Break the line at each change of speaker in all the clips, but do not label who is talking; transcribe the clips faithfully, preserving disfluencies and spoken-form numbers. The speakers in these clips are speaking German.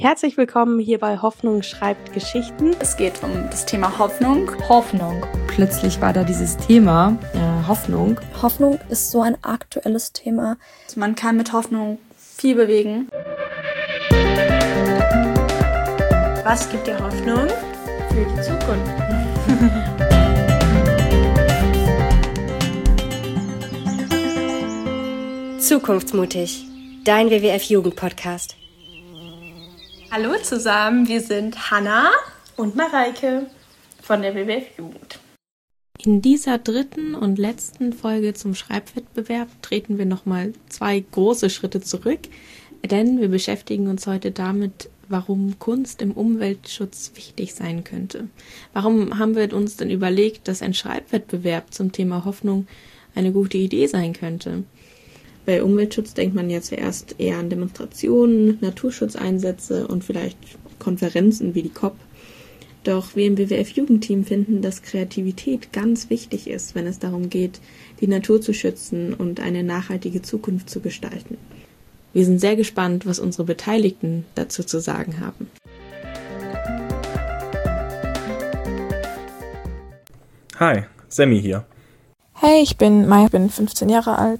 Herzlich willkommen hier bei Hoffnung schreibt Geschichten.
Es geht um das Thema Hoffnung.
Hoffnung.
Plötzlich war da dieses Thema, äh, Hoffnung.
Hoffnung ist so ein aktuelles Thema.
Man kann mit Hoffnung viel bewegen.
Was gibt dir Hoffnung für die Zukunft?
Zukunftsmutig, dein W W F-Jugend-Podcast.
Hallo zusammen, wir sind Hanna und Mareike von der W W F-Jugend. In dieser dritten und letzten Folge zum Schreibwettbewerb treten wir nochmal zwei große Schritte zurück, denn wir beschäftigen uns heute damit, warum Kunst im Umweltschutz wichtig sein könnte. Warum haben wir uns denn überlegt, dass ein Schreibwettbewerb zum Thema Hoffnung eine gute Idee sein könnte? Bei Umweltschutz denkt man ja zuerst eher an Demonstrationen, Naturschutzeinsätze und vielleicht Konferenzen wie die C O P. Doch wir im W W F-Jugendteam finden, dass Kreativität ganz wichtig ist, wenn es darum geht, die Natur zu schützen und eine nachhaltige Zukunft zu gestalten. Wir sind sehr gespannt, was unsere Beteiligten dazu zu sagen haben.
Hi, Sammy hier.
Hey, ich bin Maya, bin fünfzehn Jahre alt.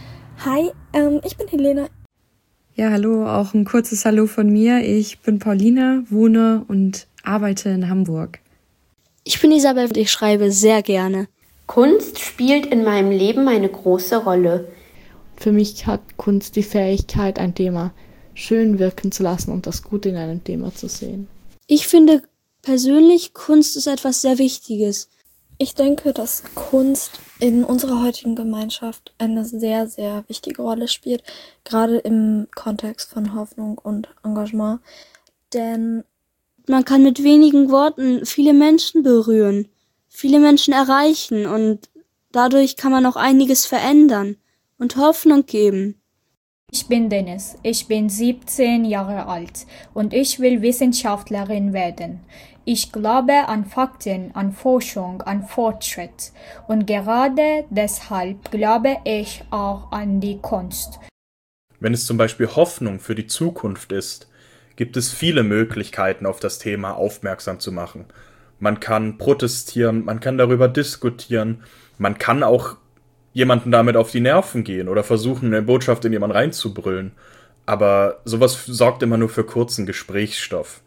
Hi, ähm, ich bin Helena.
Ja, hallo, auch ein kurzes Hallo von mir. Ich bin Paulina, wohne und arbeite in Hamburg.
Ich bin Isabel und ich schreibe sehr gerne.
Kunst spielt in meinem Leben eine große Rolle.
Für mich hat Kunst die Fähigkeit, ein Thema schön wirken zu lassen und das Gute in einem Thema zu sehen.
Ich finde persönlich, Kunst ist etwas sehr Wichtiges.
Ich denke, dass Kunst in unserer heutigen Gemeinschaft eine sehr, sehr wichtige Rolle spielt, gerade im Kontext von Hoffnung und Engagement. Denn
man kann mit wenigen Worten viele Menschen berühren, viele Menschen erreichen und dadurch kann man auch einiges verändern und Hoffnung geben.
Ich bin Dennis, ich bin siebzehn Jahre alt und ich will Wissenschaftlerin werden. Ich glaube an Fakten, an Forschung, an Fortschritt und gerade deshalb glaube ich auch an die Kunst.
Wenn es zum Beispiel Hoffnung für die Zukunft ist, gibt es viele Möglichkeiten, auf das Thema aufmerksam zu machen. Man kann protestieren, man kann darüber diskutieren, man kann auch jemanden damit auf die Nerven gehen oder versuchen, eine Botschaft in jemanden reinzubrüllen. Aber sowas sorgt immer nur für kurzen Gesprächsstoff.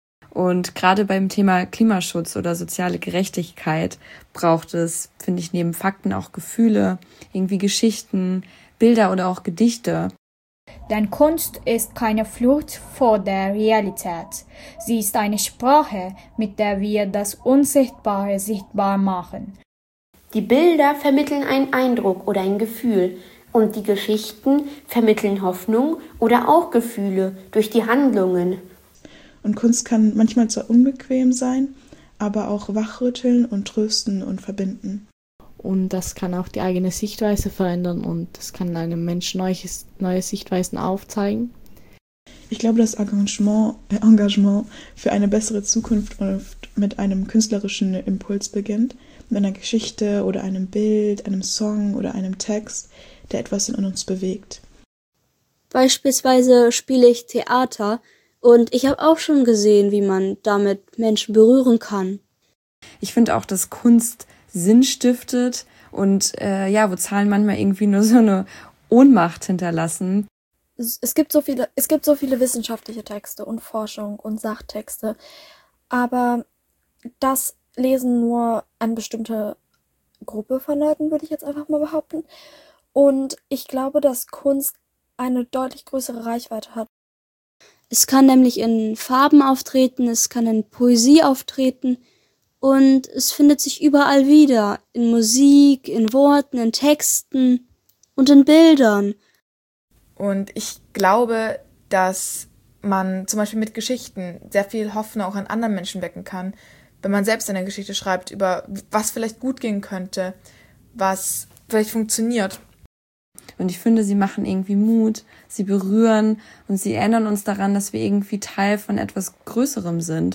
Und gerade beim Thema Klimaschutz oder soziale Gerechtigkeit braucht es, finde ich, neben Fakten auch Gefühle, irgendwie Geschichten, Bilder oder auch Gedichte.
Denn Kunst ist keine Flucht vor der Realität. Sie ist eine Sprache, mit der wir das Unsichtbare sichtbar machen.
Die Bilder vermitteln einen Eindruck oder ein Gefühl und die Geschichten vermitteln Hoffnung oder auch Gefühle durch die Handlungen.
Und Kunst kann manchmal zwar unbequem sein, aber auch wachrütteln und trösten und verbinden.
Und das kann auch die eigene Sichtweise verändern und das kann einem Menschen neue, neue Sichtweisen aufzeigen.
Ich glaube, dass Engagement, äh, Engagement für eine bessere Zukunft oft mit einem künstlerischen Impuls beginnt, mit einer Geschichte oder einem Bild, einem Song oder einem Text, der etwas in uns bewegt.
Beispielsweise spiele ich Theater und ich habe auch schon gesehen, wie man damit Menschen berühren kann.
Ich finde auch, dass Kunst Sinn stiftet und äh, ja, wo Zahlen manchmal irgendwie nur so eine Ohnmacht hinterlassen.
Es, es gibt so viele, es gibt so viele wissenschaftliche Texte und Forschung und Sachtexte, aber das lesen nur eine bestimmte Gruppe von Leuten, würde ich jetzt einfach mal behaupten. Und ich glaube, dass Kunst eine deutlich größere Reichweite hat.
Es kann nämlich in Farben auftreten, es kann in Poesie auftreten und es findet sich überall wieder, in Musik, in Worten, in Texten und in Bildern.
Und ich glaube, dass man zum Beispiel mit Geschichten sehr viel Hoffnung auch an anderen Menschen wecken kann, wenn man selbst eine Geschichte schreibt, über was vielleicht gut gehen könnte, was vielleicht funktioniert.
Und ich finde, sie machen irgendwie Mut, sie berühren und sie erinnern uns daran, dass wir irgendwie Teil von etwas Größerem sind.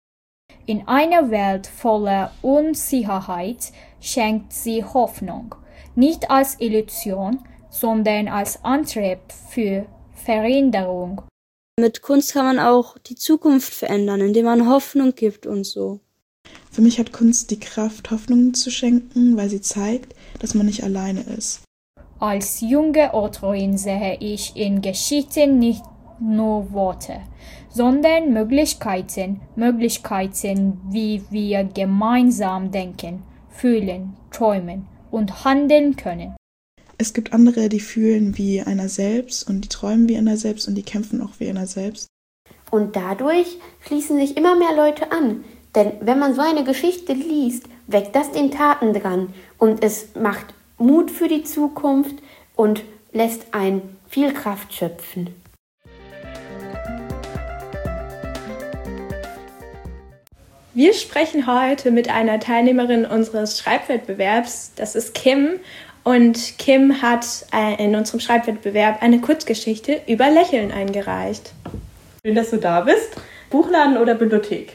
In einer Welt voller Unsicherheit schenkt sie Hoffnung, nicht als Illusion, sondern als Antrieb für Veränderung.
Mit Kunst kann man auch die Zukunft verändern, indem man Hoffnung gibt und so.
Für mich hat Kunst die Kraft, Hoffnung zu schenken, weil sie zeigt, dass man nicht alleine ist.
Als junge Autorin sehe ich in Geschichten nicht nur Worte, sondern Möglichkeiten, Möglichkeiten, wie wir gemeinsam denken, fühlen, träumen und handeln können.
Es gibt andere, die fühlen wie einer selbst und die träumen wie einer selbst und die kämpfen auch wie einer selbst.
Und dadurch schließen sich immer mehr Leute an. Denn wenn man so eine Geschichte liest, weckt das den Taten dran und es macht Mut für die Zukunft und lässt einen viel Kraft schöpfen.
Wir sprechen heute mit einer Teilnehmerin unseres Schreibwettbewerbs, das ist Kim. Und Kim hat in unserem Schreibwettbewerb eine Kurzgeschichte über Lächeln eingereicht. Schön, dass du da bist. Buchladen oder Bibliothek?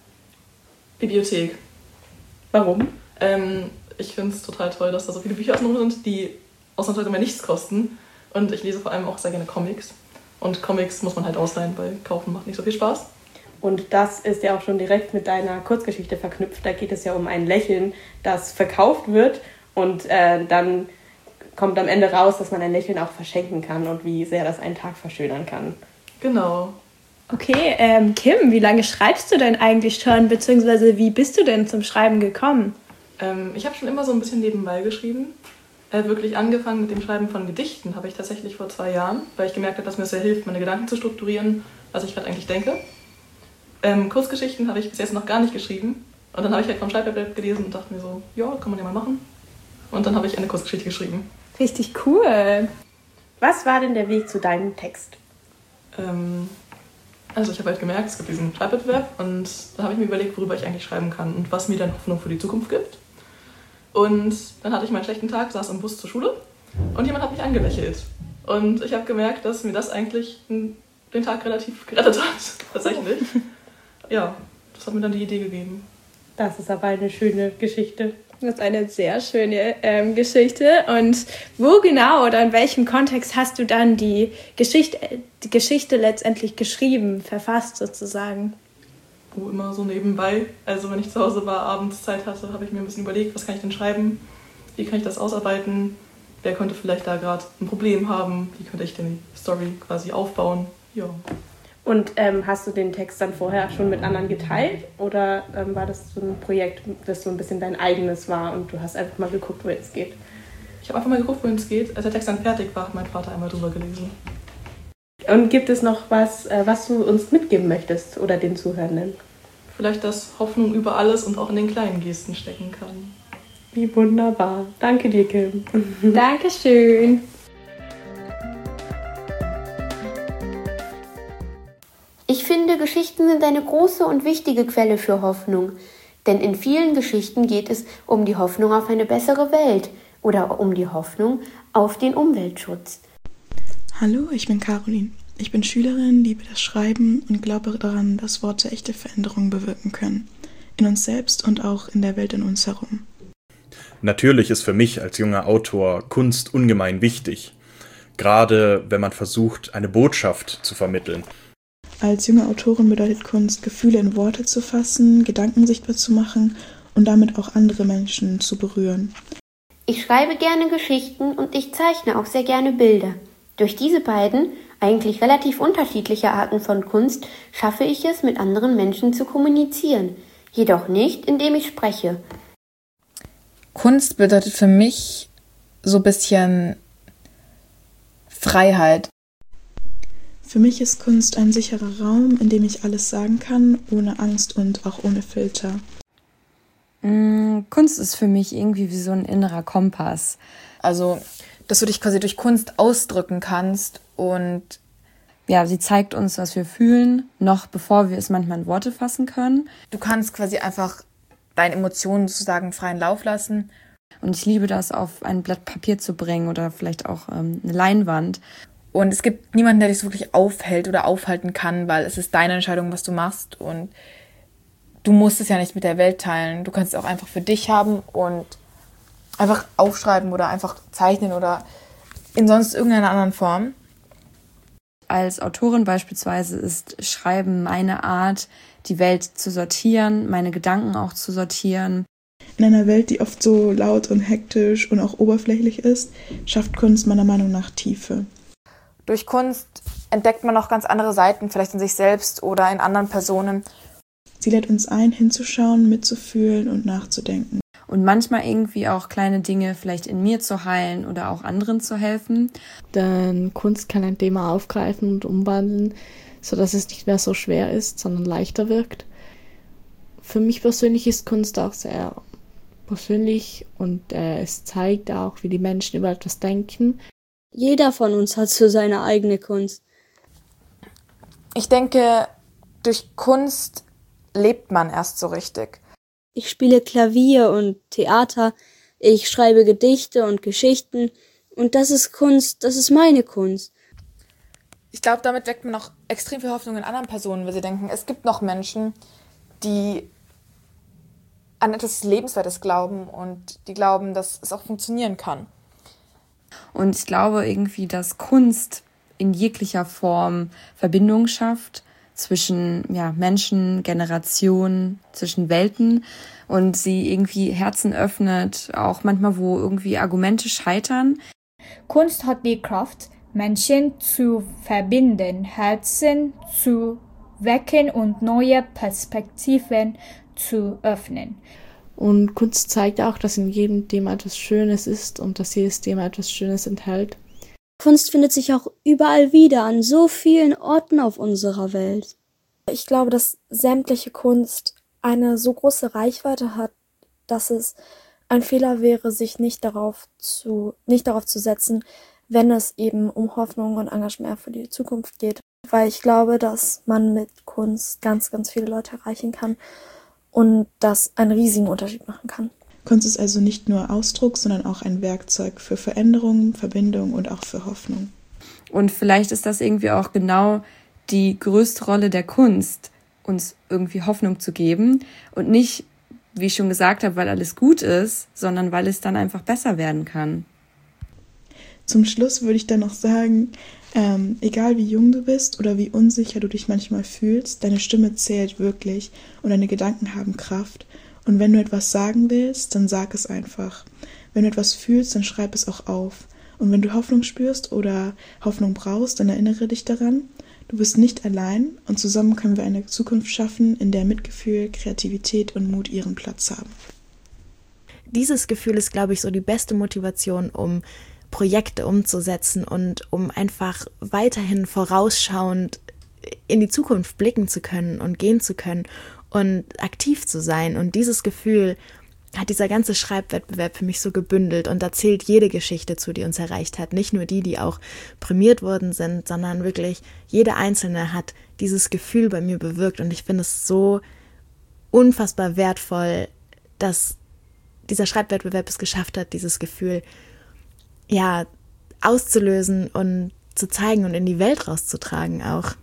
Bibliothek.
Warum?
Ähm, ich finde es total toll, dass da so viele Bücher außenrum sind, die ausnahmsweise mal nichts kosten. Und ich lese vor allem auch sehr gerne Comics. Und Comics muss man halt ausleihen, weil kaufen macht nicht so viel Spaß.
Und das ist ja auch schon direkt mit deiner Kurzgeschichte verknüpft. Da geht es ja um ein Lächeln, das verkauft wird. Und äh, dann kommt am Ende raus, dass man ein Lächeln auch verschenken kann und wie sehr das einen Tag verschönern kann.
Genau.
Okay, ähm, Kim, wie lange schreibst du denn eigentlich schon, beziehungsweise wie bist du denn zum Schreiben gekommen?
Ähm, ich habe schon immer so ein bisschen nebenbei geschrieben. Äh, wirklich angefangen mit dem Schreiben von Gedichten habe ich tatsächlich vor zwei Jahren, weil ich gemerkt habe, dass mir sehr hilft, meine Gedanken zu strukturieren, was ich gerade eigentlich denke. Ähm, Kurzgeschichten habe ich bis jetzt noch gar nicht geschrieben. Und dann habe ich halt vom Schreibwettbewerb gelesen und dachte mir so, ja, kann man ja mal machen. Und dann habe ich eine Kurzgeschichte geschrieben.
Richtig cool. Was war denn der Weg zu deinem Text?
Ähm, also ich habe halt gemerkt, es gibt diesen Schreibwettbewerb und da habe ich mir überlegt, worüber ich eigentlich schreiben kann und was mir dann Hoffnung für die Zukunft gibt. Und dann hatte ich mal einen schlechten Tag, saß im Bus zur Schule und jemand hat mich angelächelt. Und ich habe gemerkt, dass mir das eigentlich den Tag relativ gerettet hat, tatsächlich. Ja, das hat mir dann die Idee gegeben.
Das ist aber eine schöne Geschichte. Das ist eine sehr schöne ähm, Geschichte. Und wo genau oder in welchem Kontext hast du dann die Geschichte, die Geschichte letztendlich geschrieben, verfasst sozusagen?
Oh, immer so nebenbei. Also wenn ich zu Hause war, abends Zeit hatte, habe ich mir ein bisschen überlegt, was kann ich denn schreiben? Wie kann ich das ausarbeiten? Wer könnte vielleicht da gerade ein Problem haben? Wie könnte ich denn die Story quasi aufbauen? Ja.
Und ähm, hast du den Text dann vorher schon mit anderen geteilt? Oder ähm, war das so ein Projekt, das so ein bisschen dein eigenes war und du hast einfach mal geguckt, wohin es geht?
Ich habe einfach mal geguckt, wohin es geht. Als der Text dann fertig war, hat mein Vater einmal drüber gelesen.
Und gibt es noch was, äh, was du uns mitgeben möchtest oder den Zuhörenden?
Vielleicht, dass Hoffnung über alles und auch in den kleinen Gesten stecken kann.
Wie wunderbar. Danke dir, Kim. Dankeschön.
Ich finde, Geschichten sind eine große und wichtige Quelle für Hoffnung. Denn in vielen Geschichten geht es um die Hoffnung auf eine bessere Welt oder um die Hoffnung auf den Umweltschutz.
Hallo, ich bin Caroline. Ich bin Schülerin, liebe das Schreiben und glaube daran, dass Worte echte Veränderungen bewirken können. In uns selbst und auch in der Welt in uns herum.
Natürlich ist für mich als junger Autor Kunst ungemein wichtig. Gerade wenn man versucht, eine Botschaft zu vermitteln.
Als junge Autorin bedeutet Kunst, Gefühle in Worte zu fassen, Gedanken sichtbar zu machen und damit auch andere Menschen zu berühren.
Ich schreibe gerne Geschichten und ich zeichne auch sehr gerne Bilder. Durch diese beiden, eigentlich relativ unterschiedliche Arten von Kunst, schaffe ich es, mit anderen Menschen zu kommunizieren. Jedoch nicht, indem ich spreche.
Kunst bedeutet für mich so ein bisschen Freiheit.
Für mich ist Kunst ein sicherer Raum, in dem ich alles sagen kann, ohne Angst und auch ohne Filter.
Mm, Kunst ist für mich irgendwie wie so ein innerer Kompass.
Also, dass du dich quasi durch Kunst ausdrücken kannst und
ja, sie zeigt uns, was wir fühlen, noch bevor wir es manchmal in Worte fassen können.
Du kannst quasi einfach deine Emotionen sozusagen freien Lauf lassen.
Und ich liebe das, auf ein Blatt Papier zu bringen oder vielleicht auch ähm, eine Leinwand.
Und es gibt niemanden, der dich wirklich aufhält oder aufhalten kann, weil es ist deine Entscheidung, was du machst. Und du musst es ja nicht mit der Welt teilen. Du kannst es auch einfach für dich haben und einfach aufschreiben oder einfach zeichnen oder in sonst irgendeiner anderen Form.
als Autorin beispielsweise ist Schreiben meine Art, die Welt zu sortieren, meine Gedanken auch zu sortieren.
In einer Welt, die oft so laut und hektisch und auch oberflächlich ist, schafft Kunst meiner Meinung nach Tiefe.
Durch Kunst entdeckt man noch ganz andere Seiten, vielleicht in sich selbst oder in anderen Personen.
Sie lädt uns ein, hinzuschauen, mitzufühlen und nachzudenken.
Und manchmal irgendwie auch kleine Dinge vielleicht in mir zu heilen oder auch anderen zu helfen.
Denn Kunst kann ein Thema aufgreifen und umwandeln, sodass es nicht mehr so schwer ist, sondern leichter wirkt. Für mich persönlich ist Kunst auch sehr persönlich und äh, es zeigt auch, wie die Menschen über etwas denken.
Jeder von uns hat so seine eigene Kunst.
Ich denke, durch Kunst lebt man erst so richtig.
Ich spiele Klavier und Theater, ich schreibe Gedichte und Geschichten und das ist Kunst, das ist meine Kunst.
Ich glaube, damit weckt man auch extrem viel Hoffnung in anderen Personen, weil sie denken, es gibt noch Menschen, die an etwas Lebenswertes glauben und die glauben, dass es auch funktionieren kann.
Und ich glaube irgendwie, dass Kunst in jeglicher Form Verbindung schafft zwischen ja, Menschen, Generationen, zwischen Welten und sie irgendwie Herzen öffnet, auch manchmal, wo irgendwie Argumente scheitern.
Kunst hat die Kraft, Menschen zu verbinden, Herzen zu wecken und neue Perspektiven zu öffnen.
Und Kunst zeigt auch, dass in jedem Thema etwas Schönes ist und dass jedes Thema etwas Schönes enthält.
Kunst findet sich auch überall wieder, an so vielen Orten auf unserer Welt.
Ich glaube, dass sämtliche Kunst eine so große Reichweite hat, dass es ein Fehler wäre, sich nicht darauf zu, nicht darauf zu setzen, wenn es eben um Hoffnung und Engagement für die Zukunft geht. Weil ich glaube, dass man mit Kunst ganz, ganz viele Leute erreichen kann und das einen riesigen Unterschied machen kann.
Kunst ist also nicht nur Ausdruck, sondern auch ein Werkzeug für Veränderung, Verbindung und auch für Hoffnung.
Und vielleicht ist das irgendwie auch genau die größte Rolle der Kunst, uns irgendwie Hoffnung zu geben und nicht, wie ich schon gesagt habe, weil alles gut ist, sondern weil es dann einfach besser werden kann.
Zum Schluss würde ich dann noch sagen, ähm, egal wie jung du bist oder wie unsicher du dich manchmal fühlst, deine Stimme zählt wirklich und deine Gedanken haben Kraft. Und wenn du etwas sagen willst, dann sag es einfach. Wenn du etwas fühlst, dann schreib es auch auf. Und wenn du Hoffnung spürst oder Hoffnung brauchst, dann erinnere dich daran, du bist nicht allein und zusammen können wir eine Zukunft schaffen, in der Mitgefühl, Kreativität und Mut ihren Platz haben.
Dieses Gefühl ist, glaube ich, so die beste Motivation, um Projekte umzusetzen und um einfach weiterhin vorausschauend in die Zukunft blicken zu können und gehen zu können und aktiv zu sein. Und dieses Gefühl hat dieser ganze Schreibwettbewerb für mich so gebündelt und da zählt jede Geschichte zu, die uns erreicht hat. Nicht nur die, die auch prämiert worden sind, sondern wirklich jede einzelne hat dieses Gefühl bei mir bewirkt und ich finde es so unfassbar wertvoll, dass dieser Schreibwettbewerb es geschafft hat, dieses Gefühl ja auszulösen und zu zeigen und in die Welt rauszutragen auch.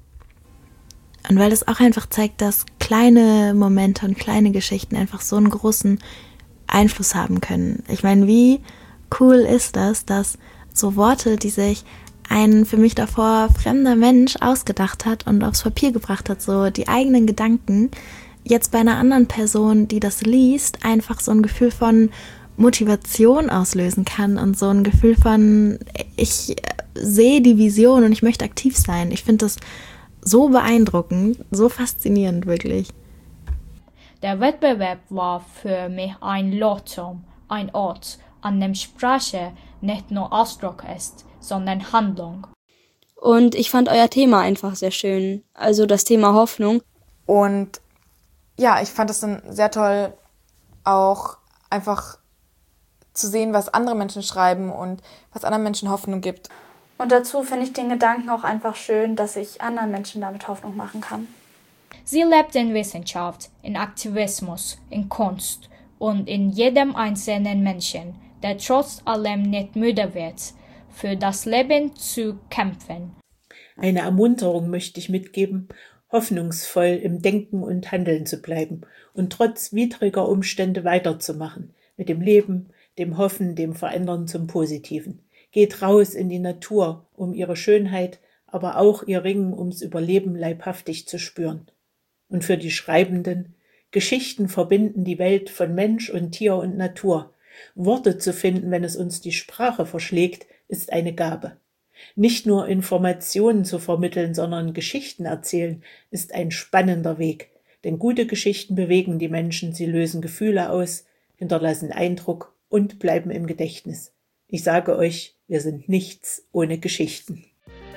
Und weil es auch einfach zeigt, dass kleine Momente und kleine Geschichten einfach so einen großen Einfluss haben können. Ich meine, wie cool ist das, dass so Worte, die sich ein für mich davor fremder Mensch ausgedacht hat und aufs Papier gebracht hat, so die eigenen Gedanken, jetzt bei einer anderen Person, die das liest, einfach so ein Gefühl von Motivation auslösen kann und so ein Gefühl von, ich sehe die Vision und ich möchte aktiv sein. Ich finde das so beeindruckend, so faszinierend, wirklich.
Der Wettbewerb war für mich ein Leuchtturm, ein Ort, an dem Sprache nicht nur Ausdruck ist, sondern Handlung.
Und ich fand euer Thema einfach sehr schön, also das Thema Hoffnung.
Und ja, ich fand es dann sehr toll, auch einfach zu sehen, was andere Menschen schreiben und was anderen Menschen Hoffnung gibt.
Und dazu finde ich den Gedanken auch einfach schön, dass ich anderen Menschen damit Hoffnung machen kann.
Sie lebt in Wissenschaft, in Aktivismus, in Kunst und in jedem einzelnen Menschen, der trotz allem nicht müde wird, für das Leben zu kämpfen.
Eine Ermunterung möchte ich mitgeben, hoffnungsvoll im Denken und Handeln zu bleiben und trotz widriger Umstände weiterzumachen, mit dem Leben, dem Hoffen, dem Verändern zum Positiven. Geht raus in die Natur, um ihre Schönheit aber auch ihr Ringen ums Überleben leibhaftig zu spüren. Und für die Schreibenden: Geschichten verbinden die Welt von Mensch und Tier und Natur. Worte zu finden, wenn es uns die Sprache verschlägt, ist eine Gabe. Nicht nur Informationen zu vermitteln, sondern Geschichten erzählen, ist ein spannender Weg. Denn gute Geschichten bewegen die Menschen, sie lösen Gefühle aus, hinterlassen Eindruck und bleiben im Gedächtnis. Ich sage euch, wir sind nichts ohne Geschichten.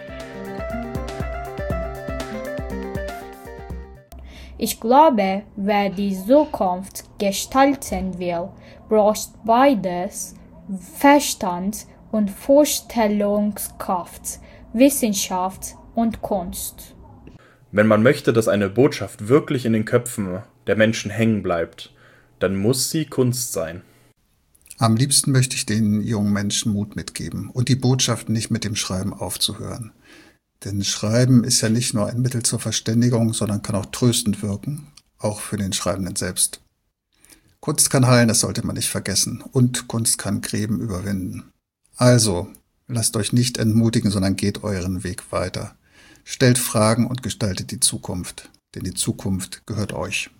Ich glaube, wer die Zukunft gestalten will, braucht beides: Verstand und Vorstellungskraft, Wissenschaft und Kunst.
Wenn man möchte, dass eine Botschaft wirklich in den Köpfen der Menschen hängen bleibt, dann muss sie Kunst sein.
Am liebsten möchte ich den jungen Menschen Mut mitgeben und die Botschaft nicht mit dem Schreiben aufzuhören. Denn Schreiben ist ja nicht nur ein Mittel zur Verständigung, sondern kann auch tröstend wirken, auch für den Schreibenden selbst. Kunst kann heilen, das sollte man nicht vergessen. Und Kunst kann Gräben überwinden. Also, lasst euch nicht entmutigen, sondern geht euren Weg weiter. Stellt Fragen und gestaltet die Zukunft, denn die Zukunft gehört euch.